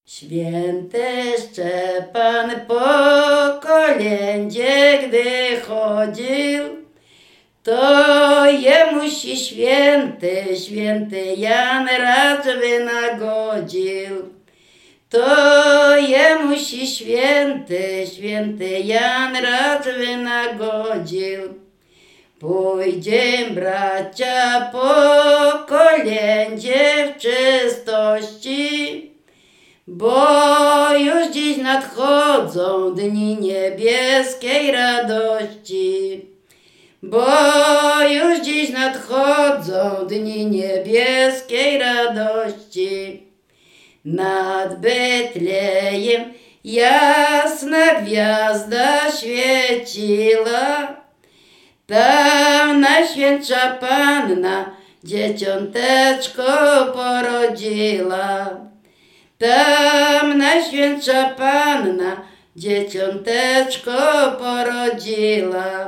Święty Szczepan po kolędzie, gdy chodził, to jemu się święty Jan raz wynagodził. To jemu się święty Jan raz wynagodził. Pójdziemy, bracia, po kolędzie w czystości, bo już dziś nadchodzą dni niebieskiej radości. Bo już dziś nadchodzą dni niebieskiej radości. Nad Betlejem jasna gwiazda świeciła, tam Najświętsza Panna dzieciąteczko porodziła. Tam Najświętsza Panna dzieciąteczko porodziła.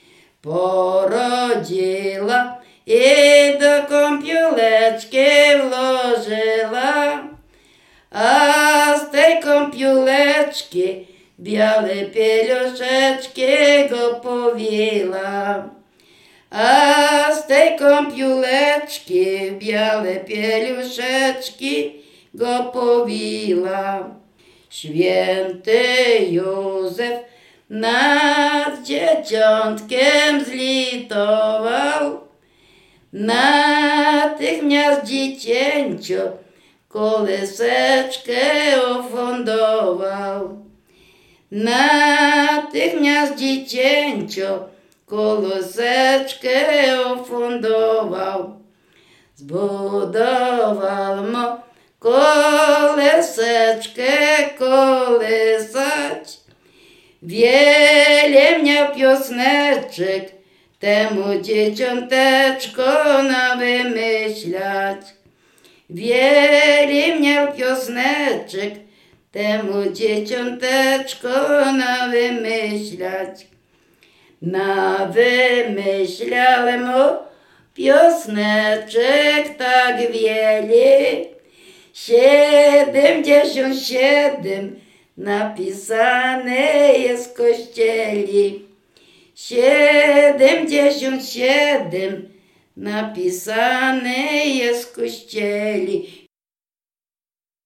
Porodziła i do kąpieleczki włożyła, a z tej kąpieleczki białe pieluszeczki go powiła. A z tej kąpieleczki białe pieluszeczki go powiła. Święty Józef nad dzieciątkiem zlitował, natychmiast dziecięciu kołyseczkę ufundował. Natychmiast dziecięciu kołyseczkę ufundował. Zbudował mu kołyseczkę kołysać, wiele miał piosneczek temu dzieciąteczko wymyślać. Wiele miał piosneczek temu dzieciąteczko wymyślać. Wymyślał mu piosneczek tak wiele, 77 napisane jest w kościeli. 77 napisane jest w kościeli.